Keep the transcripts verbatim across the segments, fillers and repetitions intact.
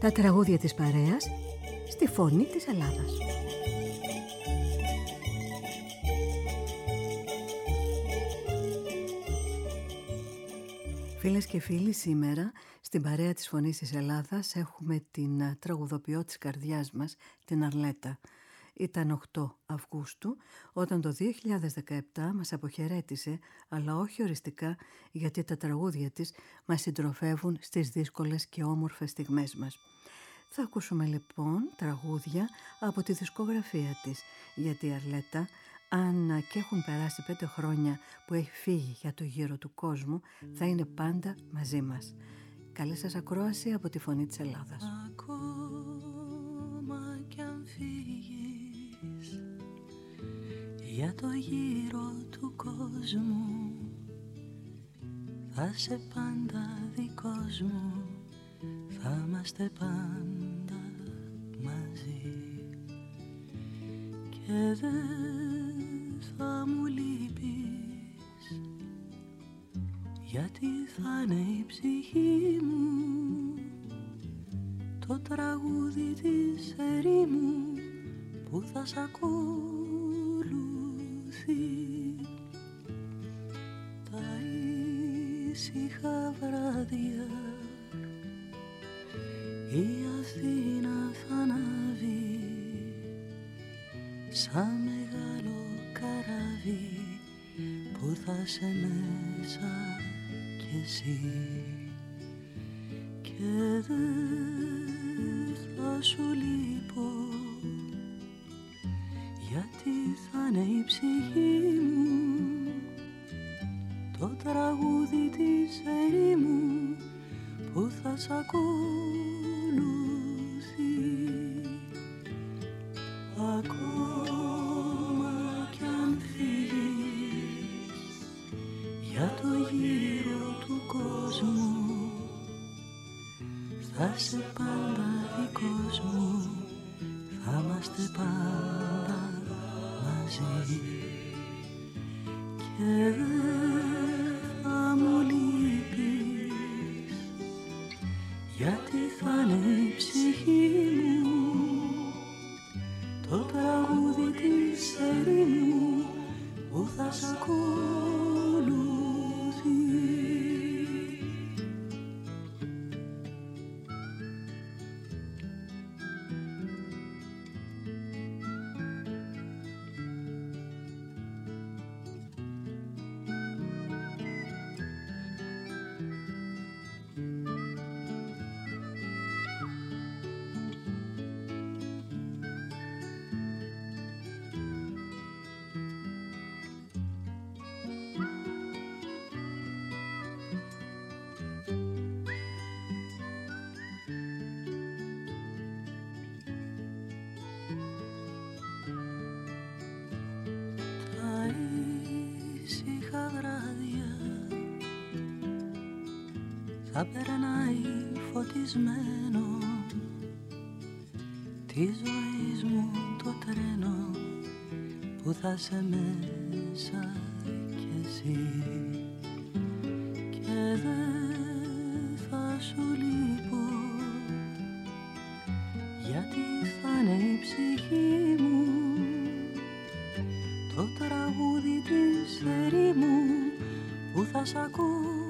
Τα τραγούδια της παρέας στη φωνή της Ελλάδας. Φίλες και φίλοι, σήμερα στην παρέα της Φωνής της Ελλάδας έχουμε την τραγουδοποιό της καρδιάς μας, την Αρλέτα. Ήταν οκτώ Αυγούστου όταν το δύο χιλιάδες δεκαεπτά μας αποχαιρέτησε, αλλά όχι οριστικά, γιατί τα τραγούδια της μας συντροφεύουν στις δύσκολες και όμορφες στιγμές μας. Θα ακούσουμε λοιπόν τραγούδια από τη δισκογραφία της, γιατί η Αρλέτα, αν και έχουν περάσει πέντε χρόνια που έχει φύγει για το γύρο του κόσμου, θα είναι πάντα μαζί μας. Καλή σας ακρόαση από τη Φωνή της Ελλάδας. Ακόμα κι αν φύγεις για το γύρο του κόσμου, θα είσαι πάντα δικός μου, θα είμαστε πάντα μαζί και δεν θα μου λείπεις, γιατί θα είναι η ψυχή μου το τραγούδι της ερήμου που θα σ' ακολουθεί. Τα ήσυχα βράδια η Αθήνα θα ανάβει σαν μεγάλο καράβι που θα σε μέσα κι εσύ και δεν θα σου λείπω, γιατί θα είναι η ψυχή μου το τραγούδι της ερήμου που θα σ' ακολουθεί. Ακόμα κι αν φύγεις για το γύρο του κόσμου, θα είσαι πάντα δικός μου, θα είμαστε πάντα μαζί και δεν θα μου λείπεις, γιατί θα είναι η ψυχή μου το τραγούδι της ερήμου που θα σ' ακολουθεί. Θα περνάει φωτισμένο τη ζωής μου το τρένο που θα σε μέσα κι εσύ και δεν θα σου λείπω, γιατί θα είναι η ψυχή μου το τραγούδι της ερήμου που θα σ' ακολουθεί.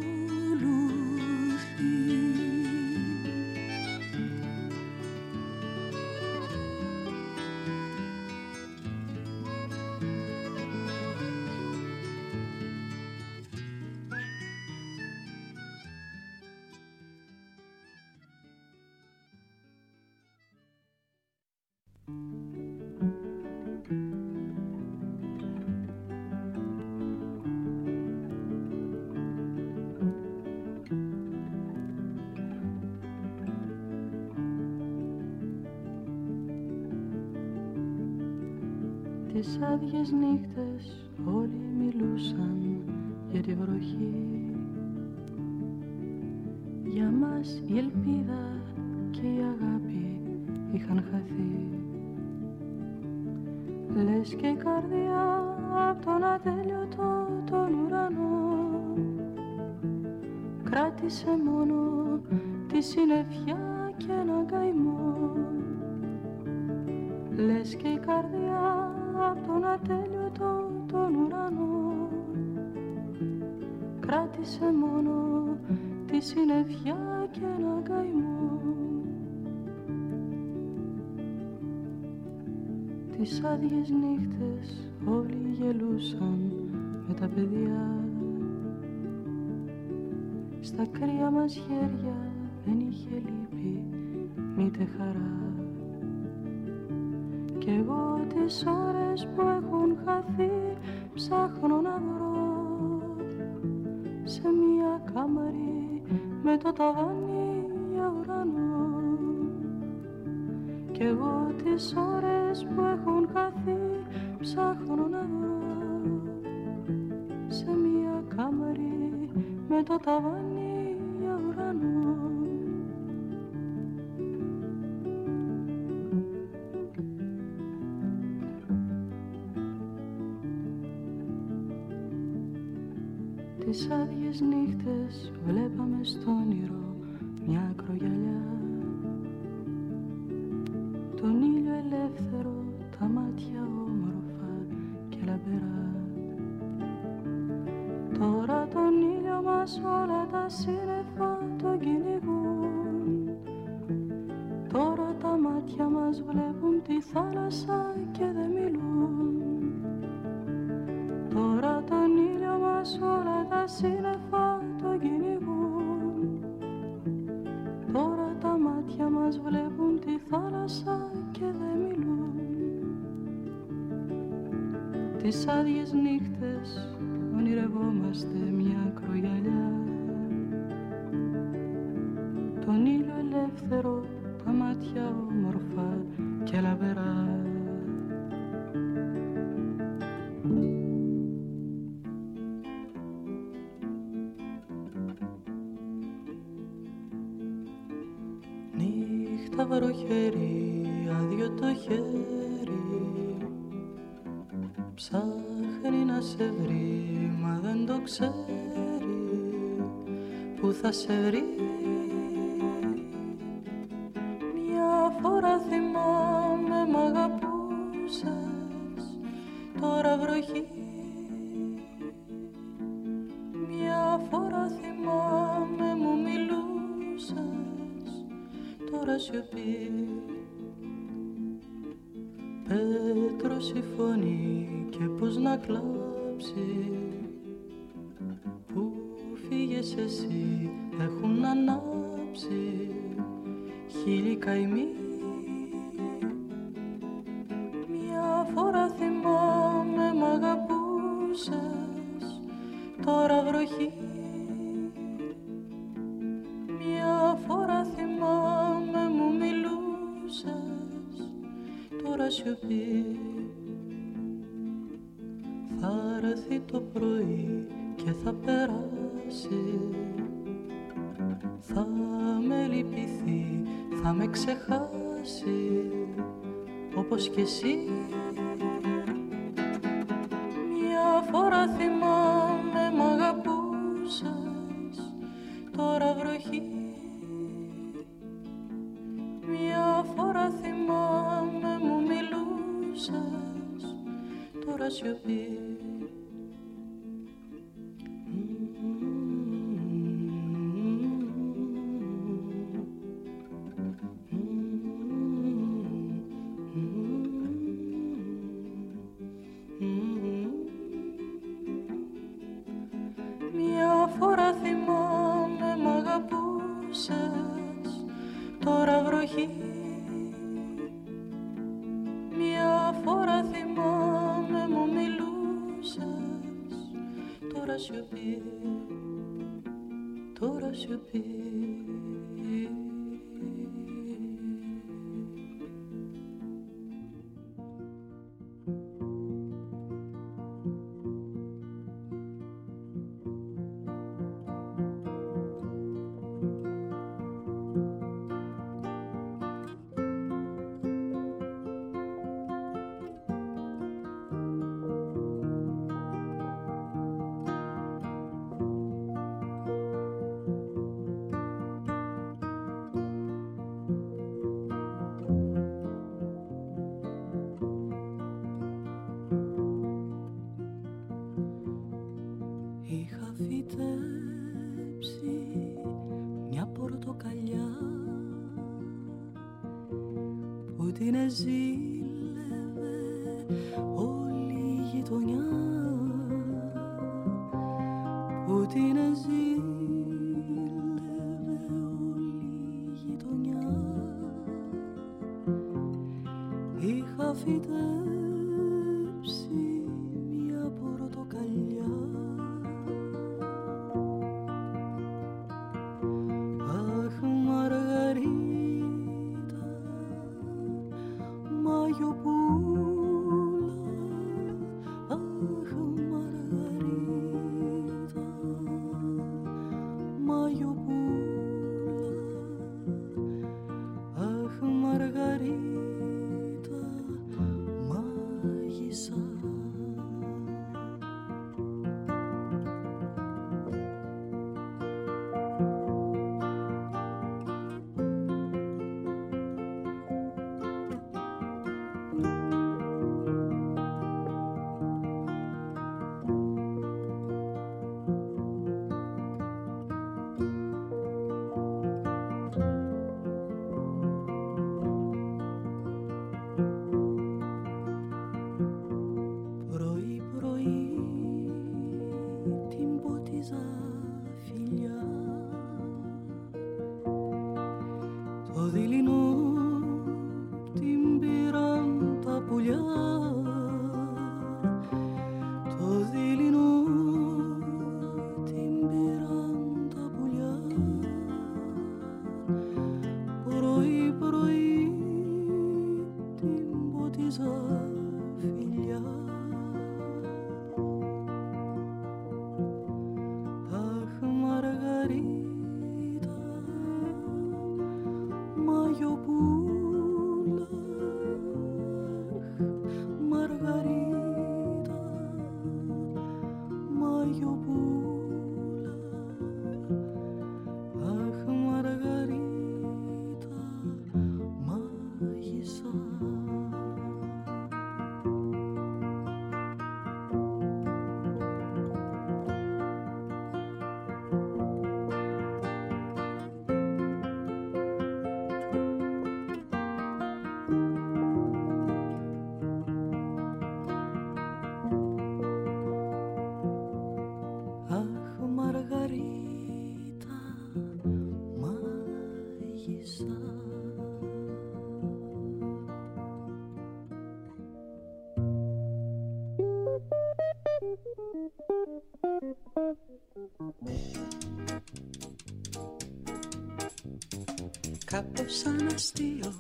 Τις άδειες νύχτες όλοι μιλούσαν για τη βροχή. Για μας η ελπίδα και η αγάπη είχαν χαθεί. Λες και η καρδιά απ' τον ατέλειωτο τον ουρανό κράτησε μόνο τη συννεφιά και ένα καημό. Λες και η καρδιά απ' τον ατέλειωτο τον ουρανό κράτησε μόνο τη συννεφιά και ένα καημό. Τις άδειες νύχτες όλοι γελούσαν με τα παιδιά. Στα κρύα μας χέρια δεν είχε λύπη μήτε χαρά. Κι εγώ τις ώρες που έχουν χαθεί ψάχνω να βρω σε μια κάμαρη με το ταβάνι για ουρανό. Κι εγώ τις ώρες που έχουν χαθεί ψάχνω να βρω σε μια κάμαρη με το ταβάνι για ουρανό. Τις άδειες νύχτες βλέπαμε στο όνειρο μια ακρογιαλιά, τον ήλιο ελεύθερο, τα μάτια όμορφα και λαμπερά. Τώρα τον ήλιο μας όλα τα σύννεφα τον κυνηγούν. Τώρα τα μάτια μας βλέπουν τη θάλασσα και δεν μιλούν. Τώρα τον ήλιο μας όλα τα σύννεφα τον κυνηγούν. Τώρα τα μάτια μας βλέπουν τη θάλασσα και δεν μιλούν. Τις άδειες νύχτες ονειρευόμαστε μια ακρογιαλιά, τον ήλιο ελεύθερο, τα μάτια όμορφα και λαμπερά. Νύχτα βροχερή, άδειο το χέρι, ψάχνει να σε βρει, μα δεν το ξέρει που θα σε βρει. Μια φορά θυμάμαι μ' αγαπούσες, τώρα βροχή. Μια φορά θυμάμαι μου μιλούσες, τώρα σιωπή. Πέτρος η φωνή και πως να κλάψει, που φύγες εσύ έχουν ανάψει χίλιοι καημοί. Μια φορά θυμάμαι μ' αγαπούσες, τώρα βροχή. Μια φορά θυμάμαι μου μιλούσες, τώρα σιωπή. Θα έρθει το πρωί και θα περάσει, θα με λυπηθεί, θα με ξεχάσει όπως κι εσύ. Μια φορά θυμάμαι μ' αγαπούσες, τώρα βροχή. Μια φορά θυμάμαι μου μιλούσες, τώρα σιωπή. Μια φορά θυμάμαι μ' αγαπούσες, τώρα βροχή. Μια φορά θυμάμαι μου μιλούσες, τώρα σιωπή, τώρα σιωπή. την εζήλευε όλη η γειτονιά, που την εζήλευε όλη η γειτονιά. Είχα φυτέψει μια πορτοκαλιά, αχ Μαργαρίτα, μαγιοπούλα, αχ Μαργαρίτα, μαγιοπούλα, αχ Μαργαρίτα, μάγισσα. Κάπως σαν αστείο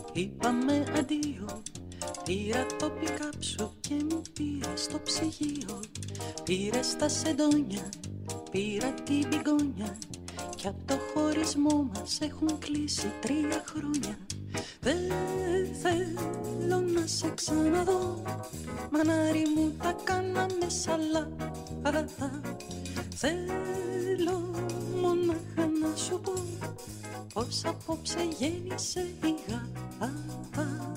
είπαμε αντίο. Πήρα το πικάπ σου και μου πήρα στο ψυγείο. Πήρε τα σεντόνια, πήρα την μπιγκόνια, κι απ' το χωρισμό μας έχουν κλείσει τρία χρόνια. Δεν θέλω να σε ξαναδώ, μανάρι μου τα κάναμε σαλάτα. Θέλω μονάχα να σου πω πως απόψε γέννησε η γάτα.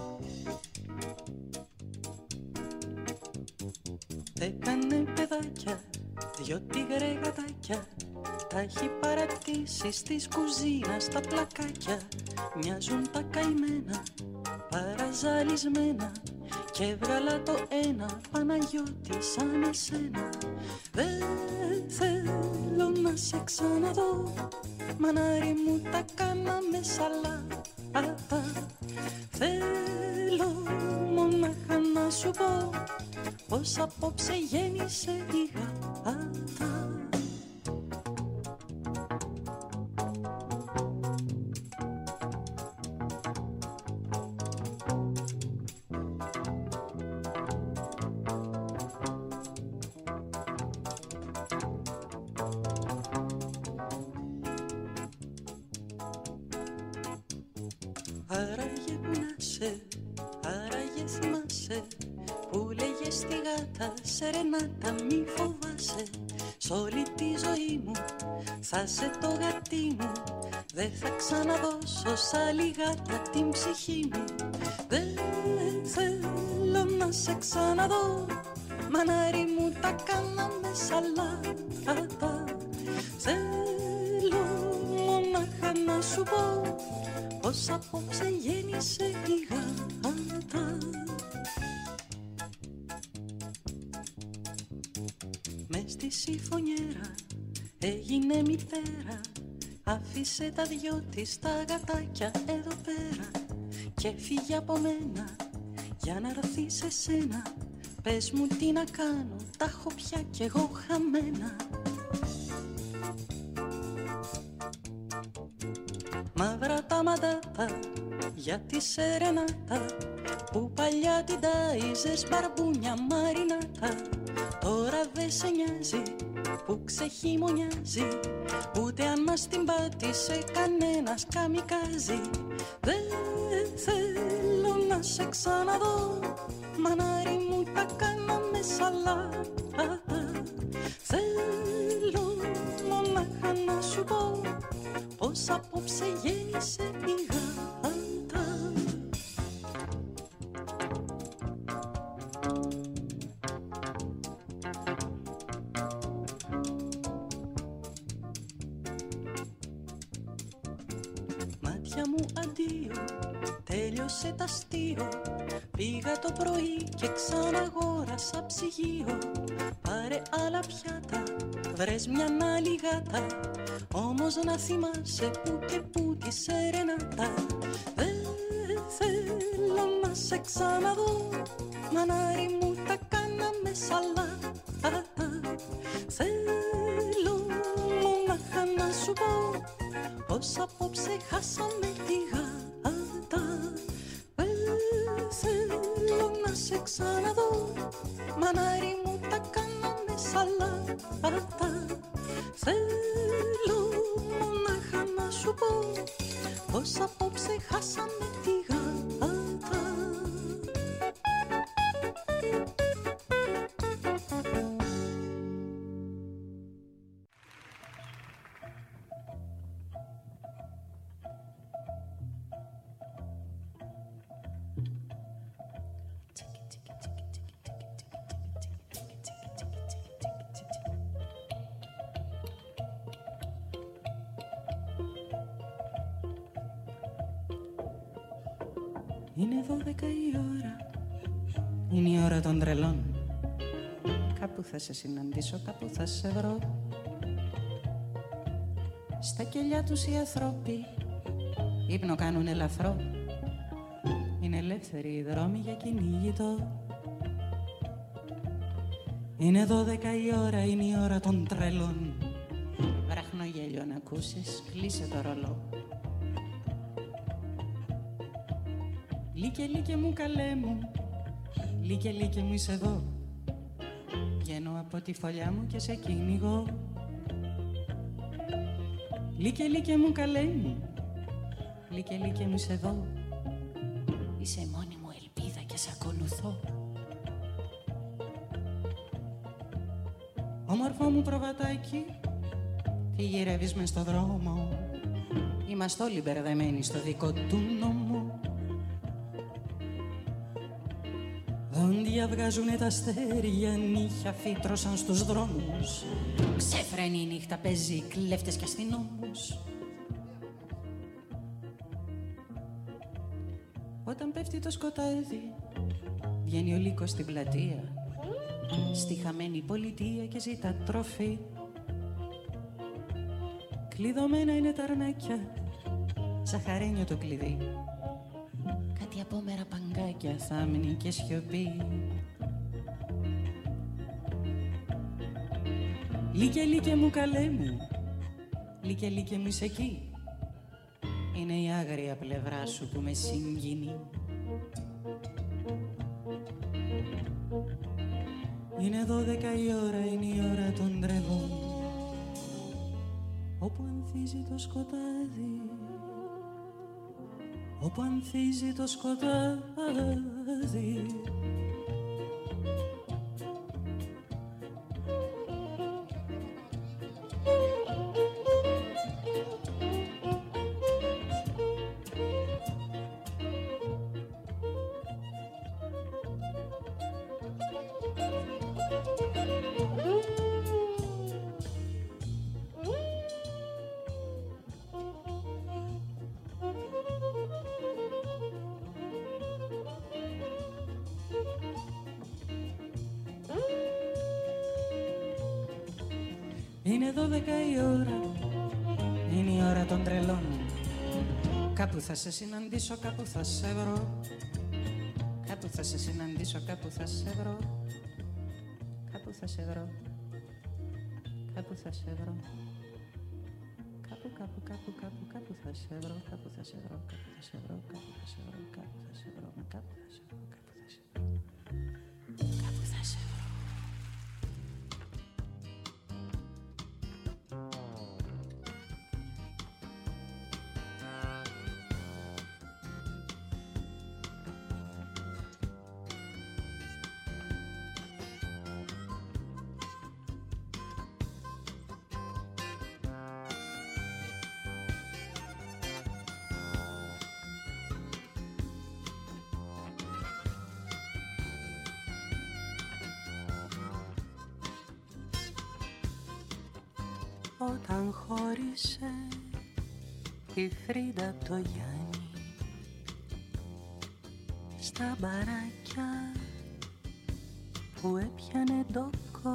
Έκανε παιδάκια, δυο τίγρε γατάκια, τα έχει παρατήσει στις κουζίνα στα πλακάκια. Μοιάζουν τα καημένα, παραζαλισμένα, και έβγαλα το ένα Παναγιώτη σαν εσένα. Δεν θέλω να σε ξαναδώ, μανάρι μου τα κάναμε σαλάτα. Θέλω μονάχα να σου πω πως απόψε γέννησε η γάτα. Άραγε που να σε, άραγε θυμάσαι, που λέγες στη γάτα σερενάτα μη φοβάσαι. Σ' όλη τη ζωή μου θα σε το γατί μου, δεν θα ξαναδώσω σ' άλλη γάτα την ψυχή μου. Δεν θέλω να σε ξαναδώ, μανάρι μου τα κάναμε σαλάτα. Θέλω μονάχα να σου πω πως απόψε γέννησε η στη σιφωνιέρα έγινε μητέρα. Άφησε τα δυο της τα γατάκια εδώ πέρα και φύγε από μένα για να έρθει σε σένα. Πες μου τι να κάνω, τα έχω πια κι εγώ χαμένα. Μαύρα τα μαντάτα για τη σερενάτα που παλιά την τάιζες μπαρμπούνια μαρινάτα. Τώρα δε σε νοιάζει που ξεχειμονιάζει, ούτε αν μας την πάτησε κανένας καμικάζι. Δεν θέλω να σε ξαναδώ, μανάρι μου τα κάναμε σαλάτα. Θέλω μονάχα να σου πω πως απόψε γέννησε η γάτα. Μάτια μου αντίο, τέλειωσε τ' αστείο. Πήγα το πρωί και ξαναγόρασα ψυγείο. Πάρε άλλα πιάτα, βρες μια άλλη γάτα, όμως να θυμάσαι που και που τη σερενάτα. Δεν θέλω να σε ξαναδώ, μανάρι μου τα κάναμε σαλάτα. Θέλω μονάχα να σου πω πως απόψε χάσαμε τη γάτα. Δεν θέλω να σε ξαναδώ, μανάρι μου τα κάναμε σαλάτα. Θέλω μονάχα να σου πω πως απόψε χάσαμε τη γάτα. Είναι δώδεκα η ώρα, είναι η ώρα των τρελών. Κάπου θα σε συναντήσω, κάπου θα σε βρω. Στα κελιά τους οι ανθρώποι ύπνο κάνουν ελαφρό. Είναι ελεύθεροι οι δρόμοι για κυνήγητο. Είναι δώδεκα η ώρα, είναι η ώρα των τρελών. Βραχνογέλιο να ακούσεις, κλείσε το ρολό. Λίκε, λίκε μου καλέ μου, λίκε, λίκε μου είσαι εδώ. Βγαίνω από τη φωλιά μου και σε κυνηγώ. Λίκε, λίκε μου καλέ μου, λίκε, λίκε μου είσαι εδώ. Είσαι η μόνη μου ελπίδα και σε ακολουθώ. Όμορφο μου προβατάκι, τι γυρεύεις μες στο δρόμο. Είμαστε όλοι μπερδεμένοι στο δικό του νόμο. Δόντια βγάζουνε τα αστέρια, νύχια φύτρωσαν στους δρόμους. Ξέφρενη η νύχτα παίζει κλέφτες και αστυνόμους. Όταν πέφτει το σκοτάδι, βγαίνει ο λύκος στην πλατεία, στη χαμένη πολιτεία και ζητά τροφή. Κλειδωμένα είναι τα αρνάκια, ζαχαρένιο το κλειδί. Κάτι απόμερα παγκάκια, θάμνη και σιωπή. Λίκε, λίκε μου καλέ μου, λίκε, λίκε μου είσαι εκεί. Είναι η άγρια πλευρά σου που με συγκινεί. Είναι δώδεκα η ώρα, είναι η ώρα των τρελών, όπου ανθίζει το σκοτάδι, όπου ανθίζει το σκοτάδι. Είναι δώδεκα η ώρα, είναι η ώρα των τρελών. Κάπου θα σε συναντήσω, κάπου θα σε βρω. Κάπου θα σε συναντήσω, κάπου θα σε βρω. Κάπου θα σε βρω. Κάπου θα σε βρω. Κάπου, κάπου, κάπου, κάπου, κάπου θα σε βρω. Κάπου θα σε βρω, κάπου θα σε βρω. Κάπου θα σε βρω, κάπου θα σε βρω. Κάπου θα σε βρω, κάπου θα σε βρω. Κάπου θα σε βρω. Όταν χώρισε η Φρίντα απ' το Γιάννη, στα μπαράκια που έπιανε ντόκο,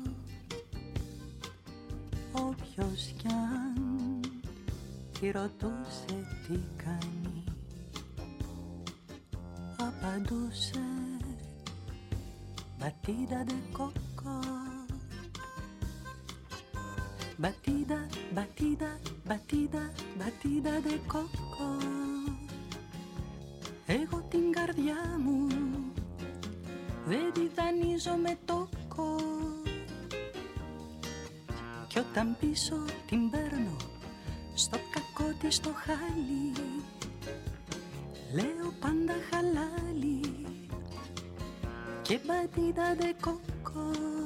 όποιος κι αν τη ρωτούσε τι κάνει, απαντούσε «Μπατίδα ντε κόκο». Batida, batida, batida, batida de coco. Εγώ την καρδιά μου δεν τη δανείζω με τόκο. Κι όταν πίσω την παίρνω στο κακό της το χάλι, λέω πάντα χαλάλι και batida de coco.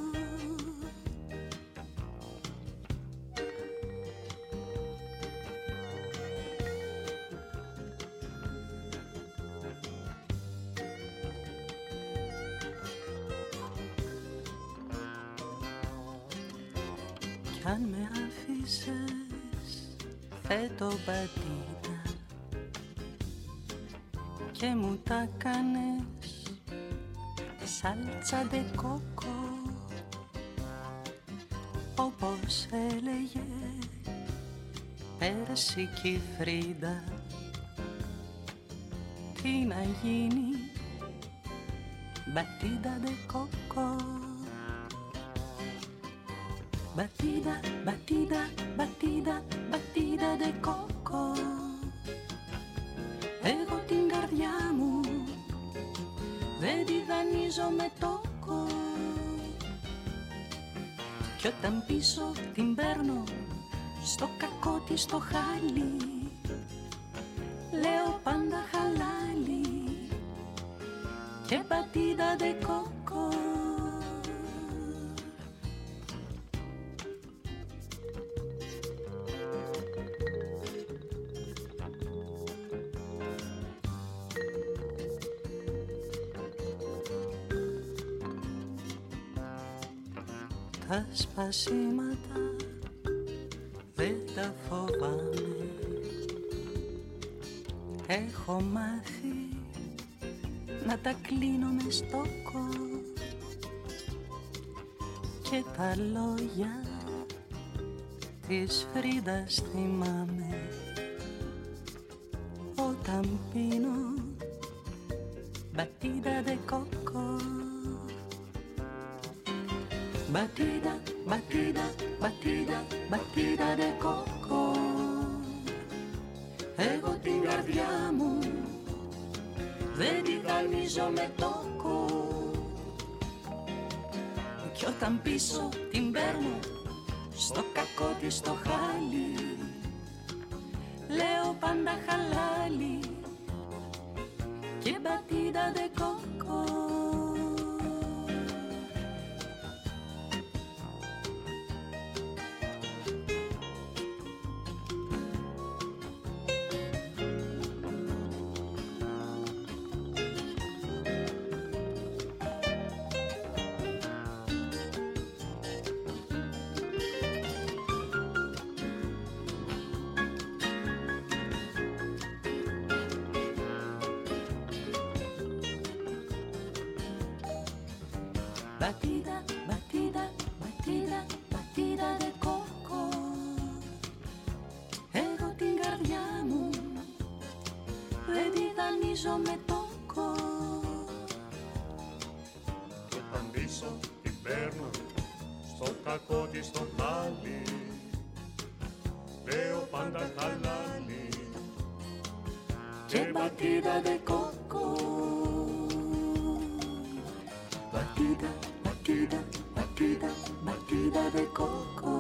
Αν με άφησες θέτω μπατίδα και μου τα κάνες σάλτσα ντε κόκο, όπως έλεγε πέρσι κι η Φρίντα, τι να γίνει μπατίδα ντε κόκο. Batida, batida, batida, batida de coco. Εγώ την καρδιά μου δεν τη δανείζω με τόκο. Κι όταν πίσω την παίρνω στο κακό της το χάλι, λέω πάντα χαλάλι και batida de coco. Τα σπασίματα δεν τα φοβάμαι, έχω μάθει να τα κλείνω με στόκο και τα λόγια της Φρίντας θυμάμαι όταν πίνω μπατίδα ντε κόκο. Batida, batida, batida, batida de coco. Εγώ την καρδιά μου δεν τη δανείζω με τόκο. Κι όταν πίσω την παίρνω στο κακό της το χάλι, λέω πάντα χαλάλι και batida de coco. Batida, batida, batida, batida de coco. δανείζω με τόκο. Και όταν πίσω την παίρνω στο κακό της το χάλι, λέω πάντα χαλάλι και μπατίδα δε κόκο. Μπατίδα, μπατίδα, μπατίδα, μπατίδα δε κόκο.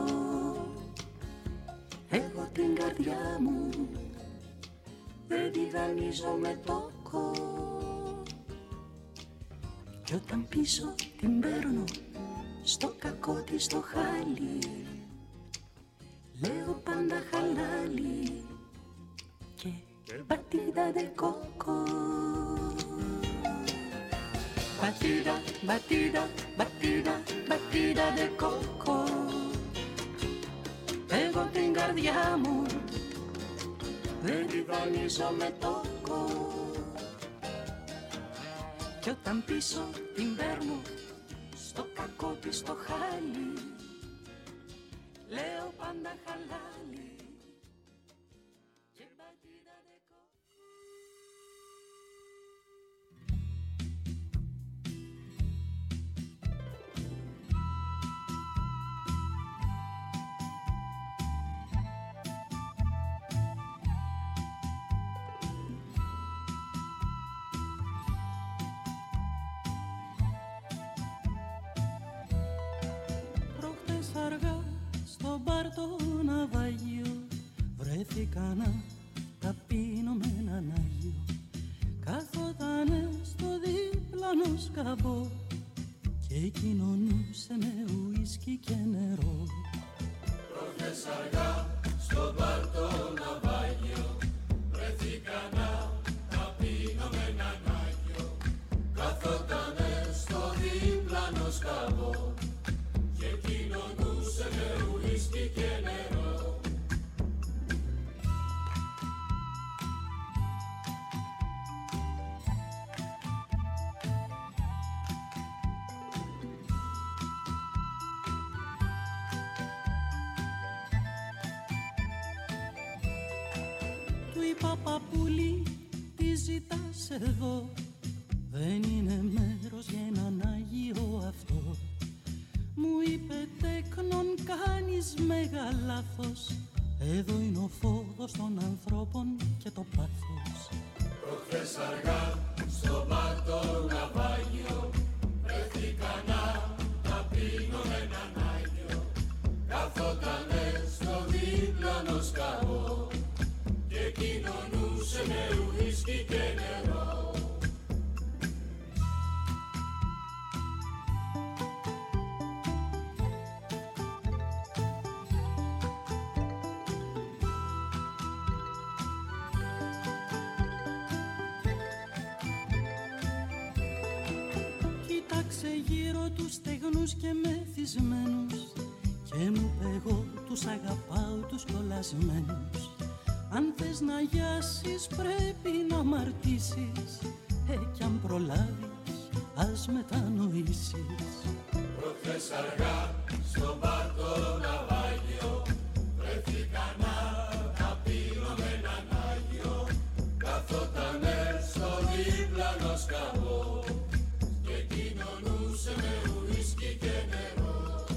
Εγώ την καρδιά μου δεν τη δανείζω με τόκο. Κι όταν πίσω την παίρνω στο κακό της το χάλι, λέω πάντα χαλάλι και μπατίδα δε κόκο. Μπατίδα, μπατίδα, μπατίδα, μπατίδα δε κόκο. Εγώ την καρδιά μου δεν τη δανείζω με τόκο. Κι όταν πίσω την παίρνω στο κακό της το χάλι, λέω πάντα χαλάλι και μπατίδα δε κόκο. Βρέθηκα να ταπείνω με έναν Άγιο. Καθότανε στο δίπλανο σκαμπό και κοινωνούσε με ουίσκι και νερό. Προχθές αργά στο μπαρ το ναυάγιο, βρέθηκα να ταπείνω με έναν Άγιο. Καθότανε στο δίπλανο σκαμπό και κοινωνούσε με ουίσκι και νερό. Παππούλη, τι ζητάς εδώ? Δεν είναι μέρος για έναν Άγιο αυτό. Μου είπε τέκνον κάνεις μέγα λάθος. Εδώ είναι ο φόβος των ανθρώπων και το πάθος. Προχθές αργά στο μπαρ το ναυάγιο, βρέθηκα να ταπείνω με έναν Άγιο. Καθότανε στο δίπλανο σκαμπό και κοινωνούσε με ουίσκι και νερό. Κοίταξε γύρω τους στεγνούς και μεθυσμένους και μου είπε εγώ τους αγαπάω τους κολλασμένους. Αν θες να γιάσεις πρέπει να αμαρτήσεις, ε, κι αν προλάβεις ας μετανοήσεις. Προχθές αργά στο μπαρ το ναυάγιο, βρέθηκα να ταπείνω με έναν Άγιο. Καθότανε στο δίπλανο σκαμπό και κοινωνούσε με ουίσκι και νερό.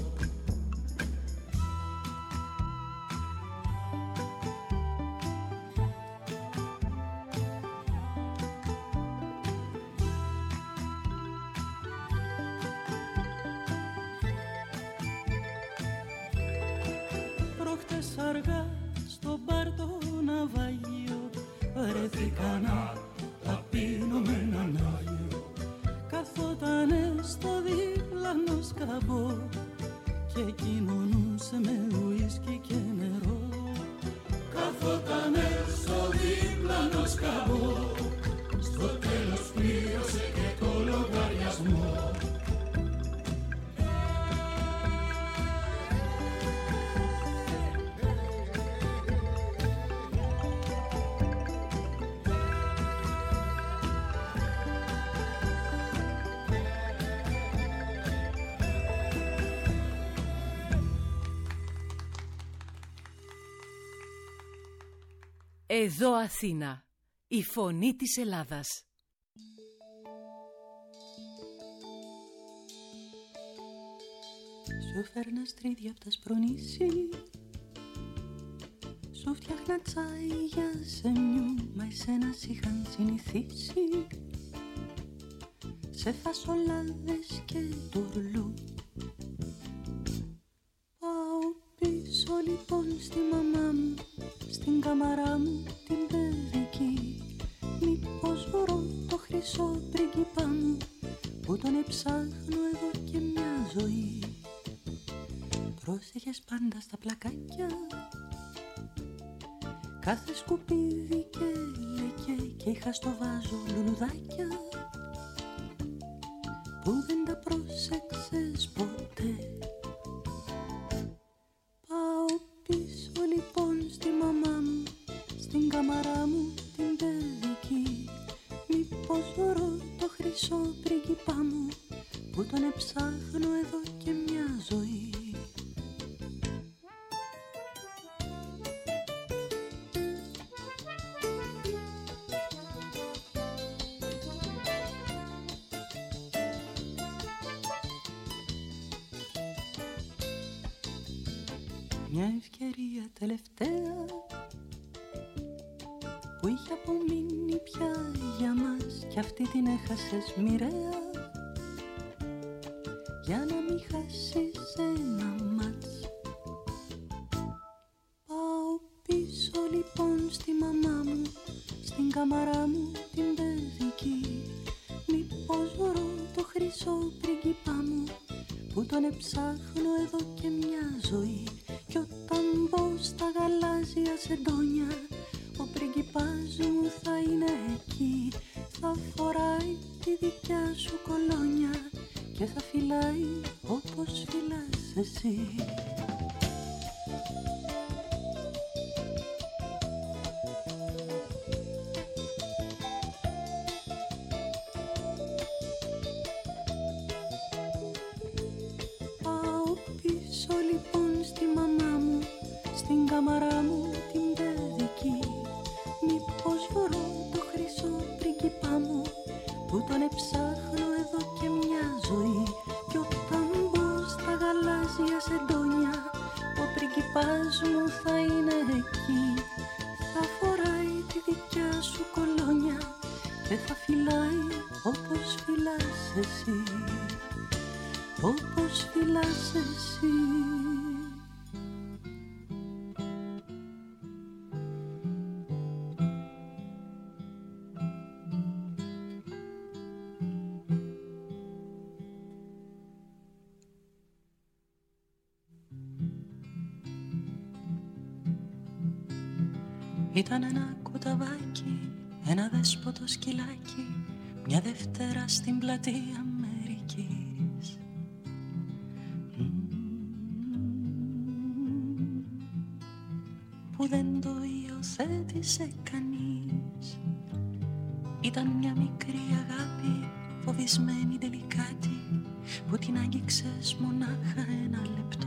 Αργά στο μπαρ το ναυάγιο, βρέθηκα να ταπείνω με έναν Άγιο. Καθότανε στο δίπλανο σκαμπό και κοινωνούσε με ουίσκι και νερό. Καθότανε στο δίπλανο σκαμπό, στο τέλος πλήρωσε και το λογαριασμό. Εδώ Αθήνα, Η φωνή της Ελλάδας. Σου φέρνα στρίδια απ' τα σπρονήσι, σου φτιάχνα τσάι για σεμιού, μα εσένα σ' είχαν συνηθίσει σε φασολάδες και τουρλού. Πάω πίσω λοιπόν στη μαμά μου, στην καμαρά μου την παιδική, μήπως βρω το χρυσό πρίγκιπά μου που τον εψάχνω εδώ και μια ζωή. Πρόσεχες πάντα στα πλακάκια, κάθε σκουπίδι και λεκέ, και είχα στο βάζο λουλουδάκια που δεν τα πρόσεξες ποτέ. Πάω πίσω λοιπόν στη μαμά μου, στην καμαρά μου την παιδική, μήπως βρω το χρυσό πρίγκιπά μου που τον εψάχνω εδώ και μια ζωή. Μια ευκαιρία τελευταία που είχε απομείνει πια για μας, κι αυτή την έχασες μοιραία για να μην χάσεις ένα μάτς. Πάω πίσω λοιπόν στη μαμά μου, στην καμαρά μου την παιδική, μήπως βρω το χρυσό πρίγκιπά μου που τον εψάχνω εδώ και μια ζωή. Κι όταν μπω στα γαλάζια σεντόνια, ο πρίγκιπάς μου θα είναι εκεί, θα φοράει τη δικιά σου κολόνια και θα φυλάει όπως φυλάς εσύ. Πάω πίσω λοιπόν στη μαμά μου, στην καμαρά μου την παιδική, μήπως βρω το χρυσό πρίγκιπά μου που τον εψάχνω εδώ και μια ζωή. Κι όταν μπω στα γαλάζια σεντόνια, ο πρίγκιπάς μου θα είναι εκεί, θα φοράει τη δικιά σου κολόνια και θα φυλάει όπως φυλάς εσύ, όπως φυλάς εσύ. Ήταν ένα κουταβάκι, ένα δέσποτο σκυλάκι, μια Δευτέρα στην πλατεία Αμερικής. Που δεν το υιοθέτησε κανείς. Ήταν μια μικρή αγάπη, φοβισμένη τελικάτη, που την άγγιξες μονάχα ένα λεπτό.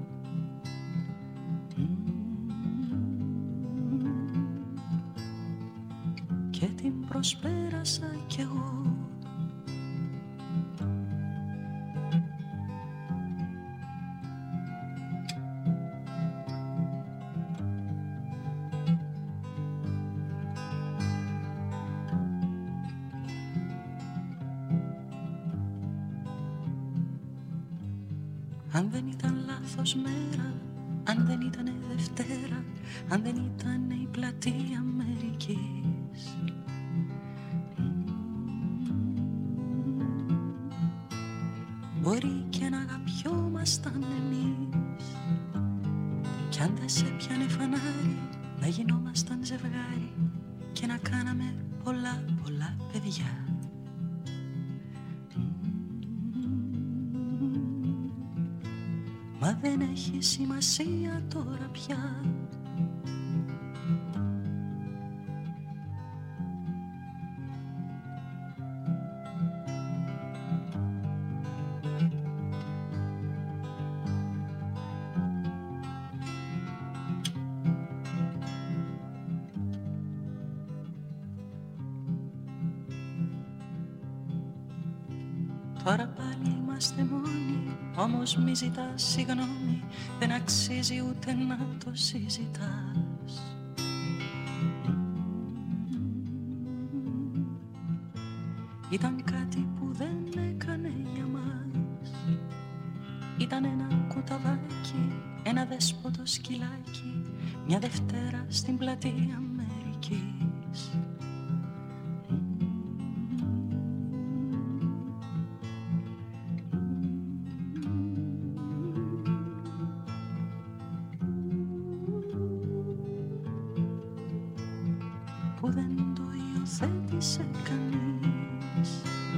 Και την προσπέρασα κι εγώ. Αν δεν ήταν λάθος μέρα, αν δεν ήτανε Δευτέρα, αν δεν ήτανε η πλατεία Αμερικής. Μπορεί και να αγαπιόμασταν εμείς, κι αν δεν σε πιάνε φανάρι, να γινόμασταν ζευγάρι και να κάναμε πολλά πολλά παιδιά. Μα δεν έχει σημασία τώρα πια. Τώρα πάλι είμαστε μόνοι, όμως μη ζητάς συγγνώμη, δεν αξίζει ούτε να το συζητάς. Ήταν κάτι που δεν έκανε για μας. Ήταν ένα κουταβάκι, ένα δέσποτο σκυλάκι, μια Δευτέρα στην πλατεία Αμερικής. Που δεν το υιοθέτησε κανείς.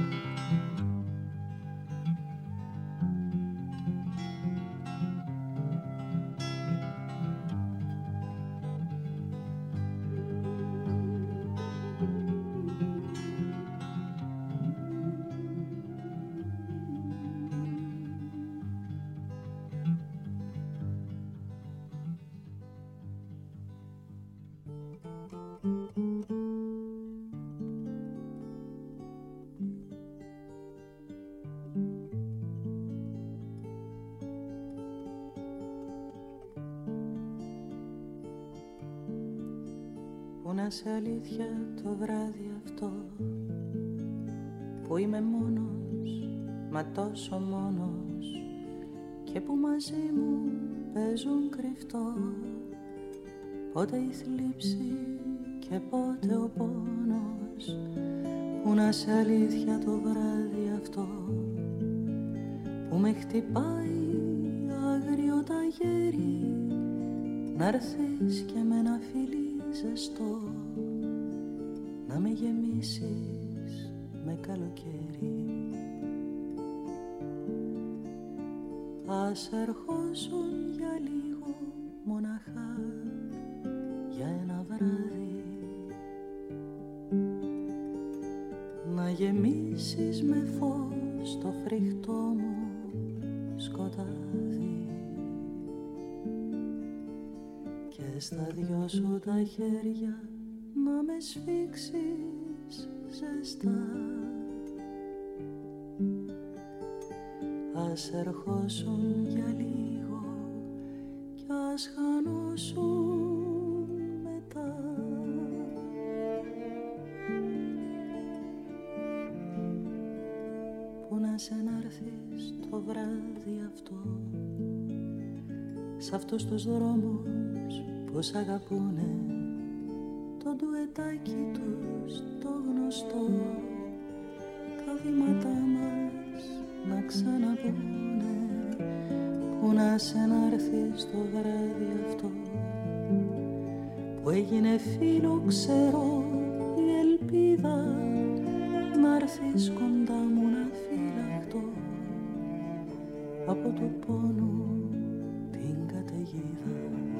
Να σε αλήθεια το βράδυ αυτό που είμαι μόνος, μα τόσο μόνος, και που μαζί μου παίζουν κρυφτό πότε η θλίψη και πότε ο πόνος. Που να σε αλήθεια το βράδυ αυτό που με χτυπάει άγριο ταγέρι, να'ρθείς και με ένα φιλί ζεστό να με γεμίσεις με καλοκαίρι. Ας ερχόσουν για λίγο μοναχά, για ένα βράδυ, να γεμίσεις με φως το φρικτό μου σκοτάδι. Και στα δυο σου τα χέρια να με σφίξεις ζεστά. Ας ερχόσουν για λίγο κι ας χανόσουν μετά. Που να σε να'ρθείς το βράδυ αυτό σ' αυτούς τους δρόμους που σ' αγαπούνε, το ντουετάκι τους το γνωστό, τα βήματά μας να ξαναπούνε. Που να σε να'ρθείς το βράδυ αυτό που έγινε φίλο ξερό η ελπίδα, να'ρθείς κοντά μου να φυλαχτώ από του πόνου την καταιγίδα.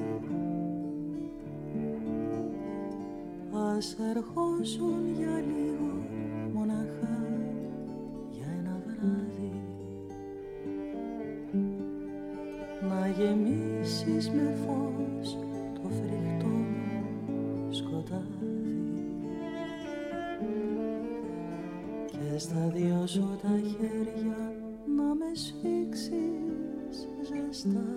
Ας ερχόσουν για λίγο μοναχά, για ένα βράδυ, να γεμίσεις με φως το φρικτό μου σκοτάδι. Και στα δυο σου τα χέρια να με σφίξεις ζεστά.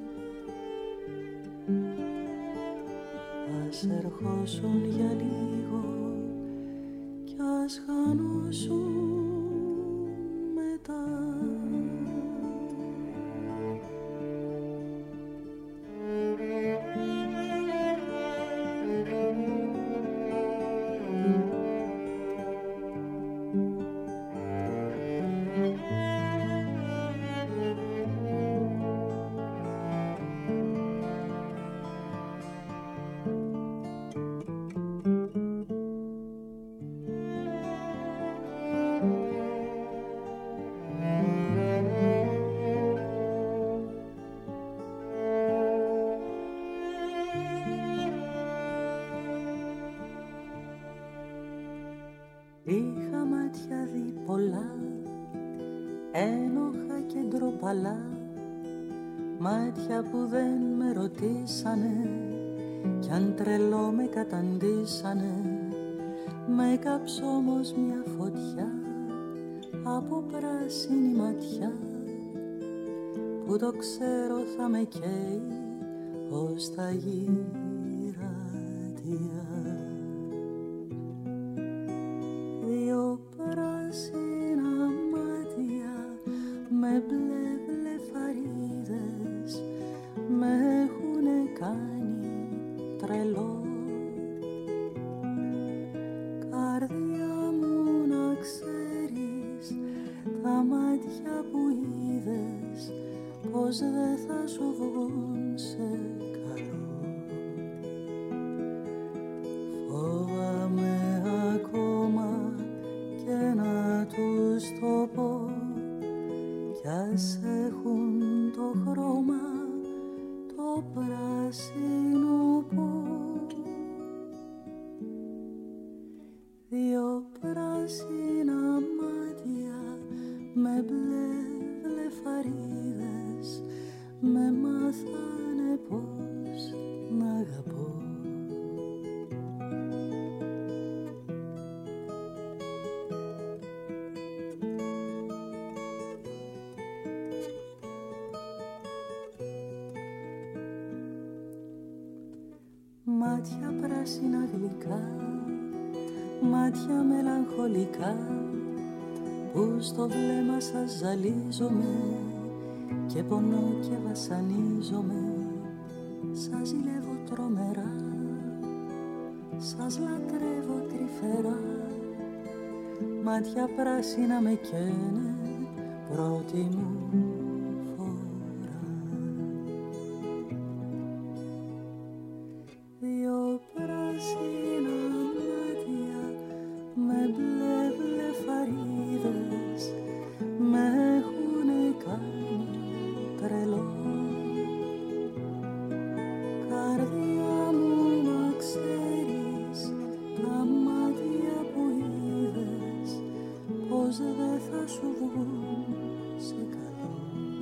Ας ερχόσουν για λίγο κι ας χανόσουν μετά. Είχα μάτια δει πολλά, ένοχα και ντροπαλά, μάτια που δεν με ρωτήσανε κι αν τρελό με καταντήσανε. Με κάψω όμως μια φωτιά από πράσινη ματιά που το ξέρω θα με καίει ως τα γύρατια. Δύο πράσινα μάτια με μπλε βλεφαρίδες με έχουνε κάνει τρελό. Καρδιά μου να ξέρεις, τα μάτια που είδες πως δεν θα σου βγουν σε καλό. Φόβαμαι ακόμα και να τους το πω κι ας έχουν το χρώμα το πράσινο πω. Δύο πράσινα μάτια με μπλε βλεφαρίδες με μάθανε πως να αγαπώ. Μάτια πράσινα γλυκά, μάτια μελαγχολικά που στο βλέμμα σας ζαλίζομαι και πονώ και βασανίζομαι. Σας ζηλεύω τρομερά, σας λατρεύω τρυφερά. Μάτια πράσινα με καίνε πρώτη μου φορά. Δύο πράσινα μάτια με μπλε βλεφαρίδες με έχουνε κάνει τρελό. Καρδιά μου να ξέρεις, τα μάτια που είδες πως δεν θα σου βγουν σε καλό.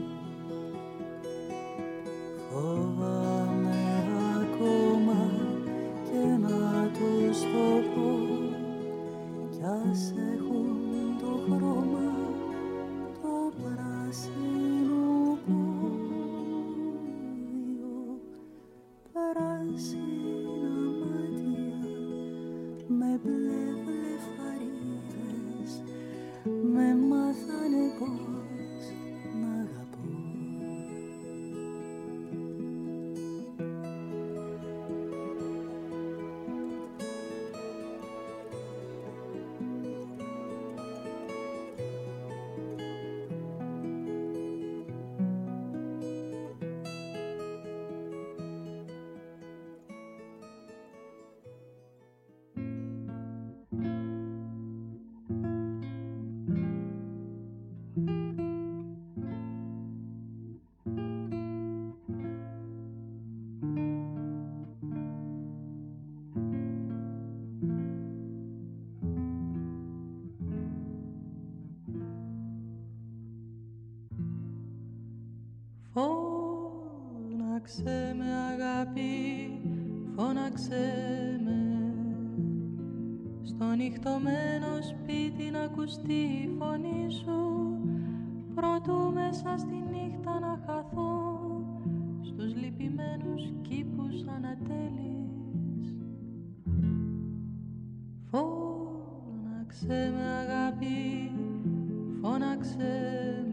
Φόβαμαι ακόμα και να τους το πω κι ας έχουν το χρώμα το πράσινο που. Πράσινα μάτια με μπλε βλεφαρίδες με μάθανε πως να αγαπώ. Φώναξε με αγάπη, φώναξε με στο νυχτωμένο σπίτι να ακουστεί η φωνή σου προτού μέσα στη νύχτα να χαθώ στους λυπημένους κήπους ανατέλεις. Φώναξε με αγάπη, φώναξε με.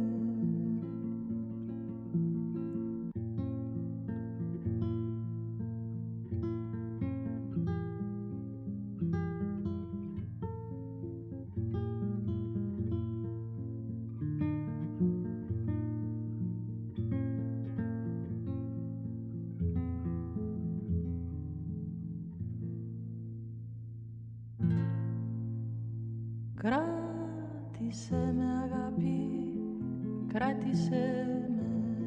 Κράτησε με αγάπη, κράτησε με.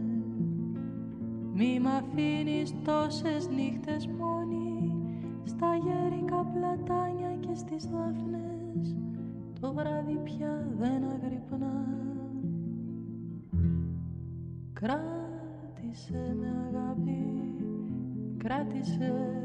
Μη μ' αφήνεις τόσες νύχτες μόνη στα γέρικα πλατάνια και στις δάφνες. Το βράδυ πια δεν αγρυπνά. Κράτησε με αγάπη, κράτησε με.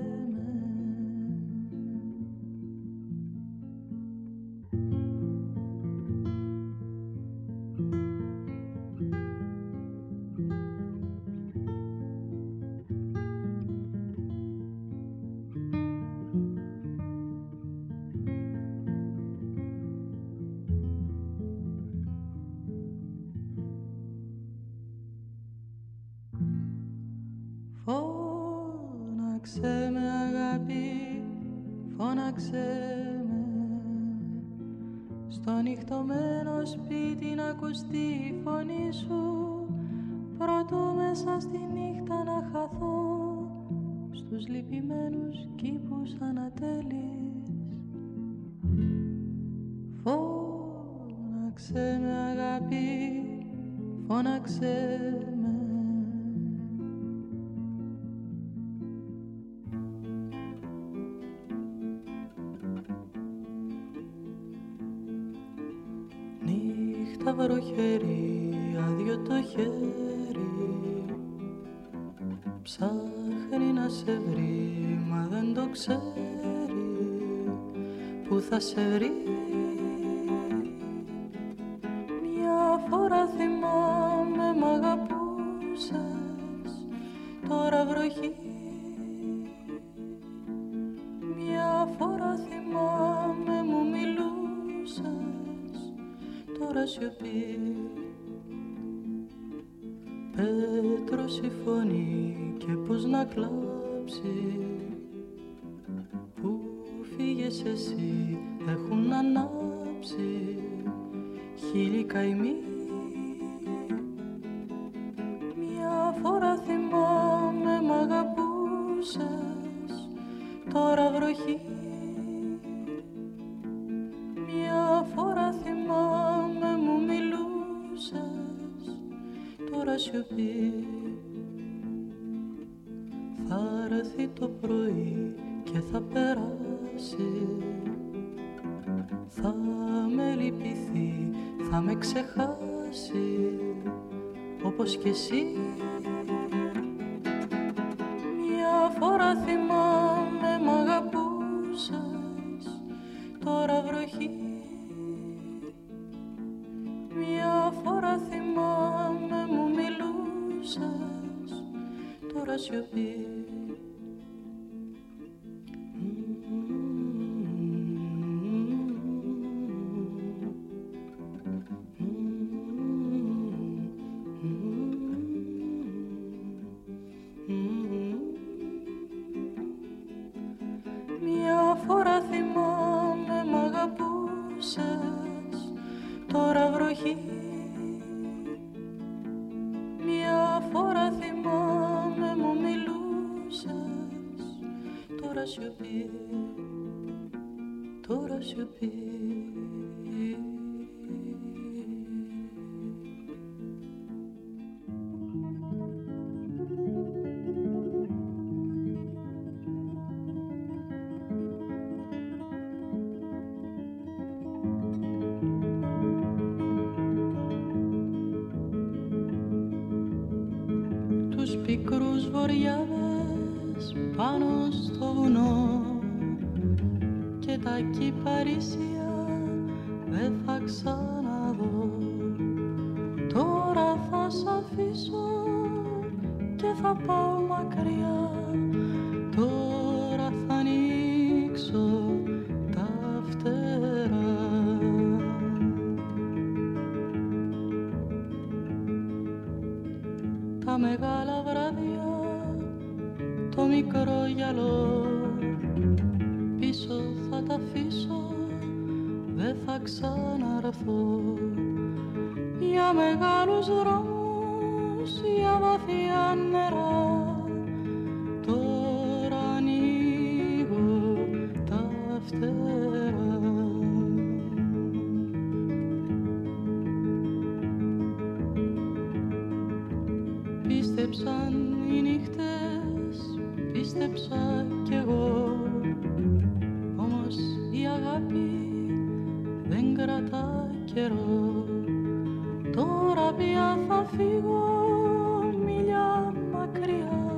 φώναξε με στο νυχτωμένο σπίτι να ακουστεί η φωνή σου πρώτο μέσα στη νύχτα να χαθώ στους λυπημένους κήπους ανατέλεις. Φώναξε με αγάπη, φώναξε με. Νύχτα βροχερή, άδειο το χέρι, ψάχνει να σε βρει, μα δεν το ξέρει που θα σε βρει. Μια φορά θυμάμαι μ' αγαπούσες, τώρα βροχή. Μια φορά θυμάμαι μου μιλούσες, τώρα σιωπή. Πέτρος η φωνή και πως να κλάψει, που φύγες εσύ έχουν ανάψει χίλιοι καημοί. Μια φορά θυμάμαι μ' αγαπούσες, τώρα βροχή. Μια φορά θυμάμαι μου μιλούσες, τώρα σιωπή. Θα έρθει το πρωί και θα περάσει, θα με λυπηθεί, θα με ξεχάσει όπως κι εσύ. Μια φορά θυμάμαι μ' αγαπούσες, τώρα βροχή. Μια φορά θυμάμαι μου μιλούσες, τώρα σιωπή. Μια φορά θυμάμαι μ' αγαπούσες, τώρα βροχή. Μια φορά θυμάμαι μου μιλούσες, τώρα σιωπή, τώρα σιωπή. Πικρούς βοριάδες πάνω στο βουνό και τα κυπαρίσια δεν θα ξαναδώ. Τώρα θα σ' αφήσω και θα πάω μακριά, τώρα θα ανοίξω τα φτερά. Τα μεγάλα βράδια, το μικρό γυαλό πίσω θα τα αφήσω, δεν θα ξαναρθώ. Για μεγάλους δρόμους, για βαθιά νερά, τώρα ανοίγω τα φτερά. Πίστεψαν οι νύχτες, πίστεψα κι εγώ, όμως η αγάπη δεν κρατά καιρό. Τώρα πια θα φύγω μίλια μακριά,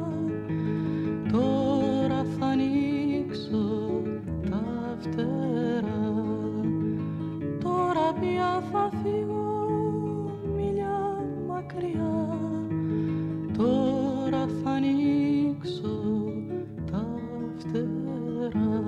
τώρα θα ανοίξω τα φτερά. Τώρα πια θα φύγω μίλια μακριά, τώρα θα ανοίξω τα φτερά.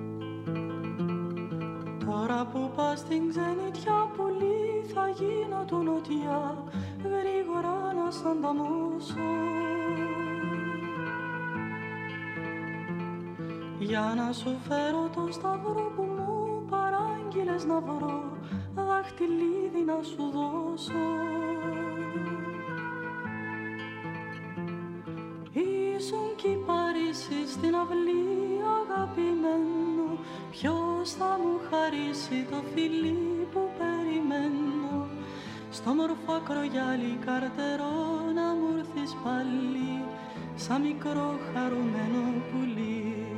Τώρα που πας στην ξενιτιά πουλί, θα γίνω του νοτιά γρήγορα να σ' ανταμώσω. Για να σου φέρω το σταυρό που μου παράγγειλες να βρω, δάχτυλίδι να σου δώσω. Ήσουν κι η Παρίσι στην αυλή αγαπημένο, ποιος θα μου χαρίσει το φιλί που περιμένω. Στο μορφό ακρογιάλι καρτερό να μου έρθεις πάλι, σαν μικρό χαρούμενο πουλί.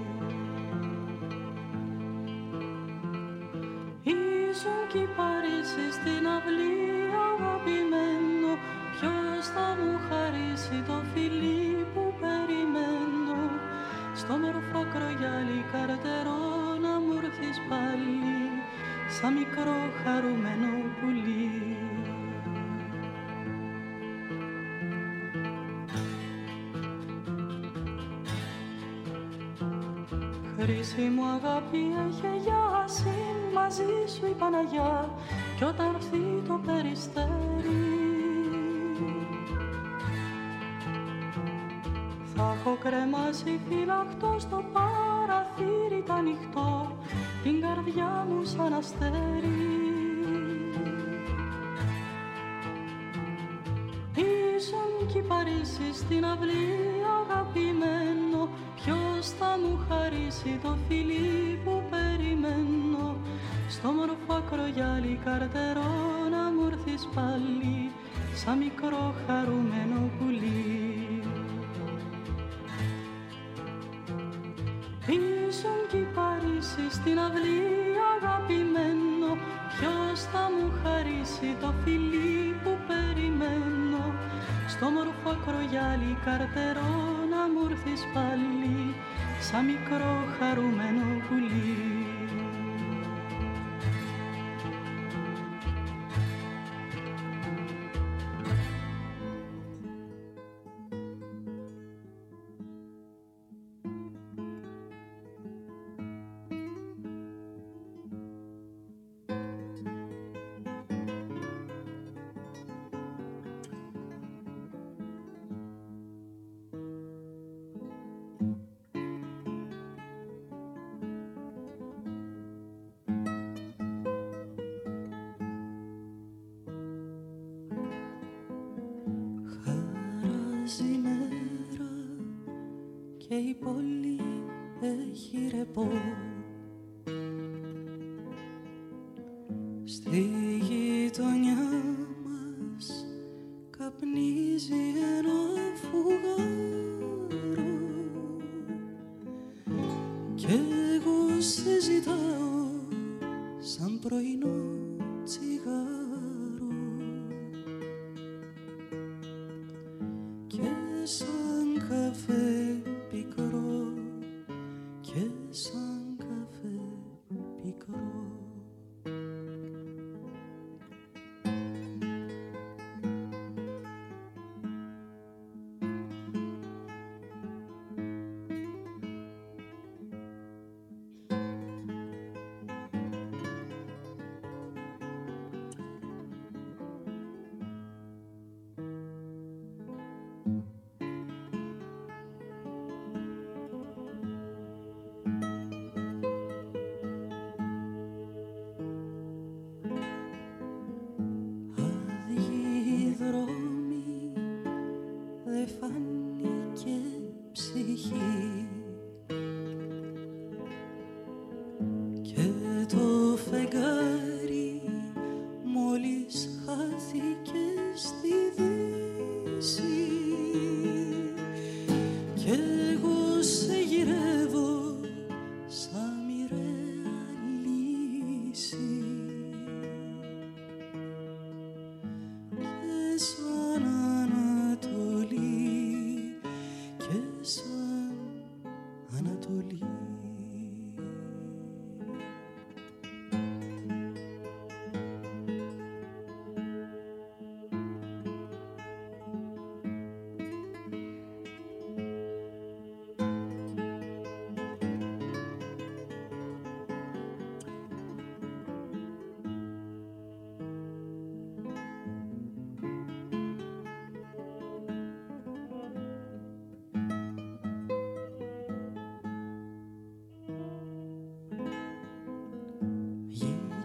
Ήσουν κι η Παρίσι στην αυλή αγαπημένο, ποιος θα μου χαρίσει το φιλί που περιμένω. Στο μορφό ακρογιάλι καρτερό να μου έρθεις πάλι, σαν μικρό χαρούμενο πουλί. Χρήση μου αγάπη έχει για συν, μαζί σου η Παναγιά, κι όταν έρθει το περιστέρι θα έχω κρεμάσει φυλαχτό στο παραθύρι τ' ανοιχτό, την καρδιά μου σαν αστέρι. Ήσουν κι η Παρίσι στην αυλή αγαπημένο, ποιος θα μου χαρίσει το φιλί που περιμένω. Στο μορφό ακρογιάλι καρτερό να μου έρθεις πάλι, σαν μικρό χαρούμενο πουλί. Ήσουν κι η Παρίσι στην αυλή αγαπημένο, ποιος θα μου χαρίσει το φιλί που περιμένω. Στο μορφό ακρογιάλι καρτερό να μου έρθεις πάλι, σαν μικρό χαρούμενο πουλί. Και η πόλη έχει ρεπό, στη γειτονιά μας καπνίζει ένα φουγάρο κι εγώ σε ζητάω σαν πρωινό τσιγάρο και σαν καφέ πικρό και σαν καφέ πικρό.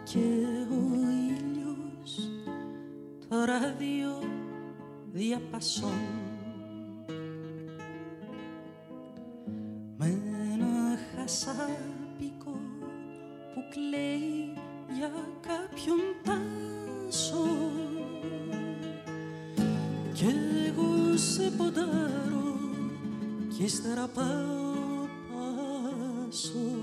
και ο ήλιος το ράδιο διαπασών με ένα χασάπικο που κλαίει για κάποιον τάσο κι εγώ σε ποντάρω κι ύστερα πάω πάσο.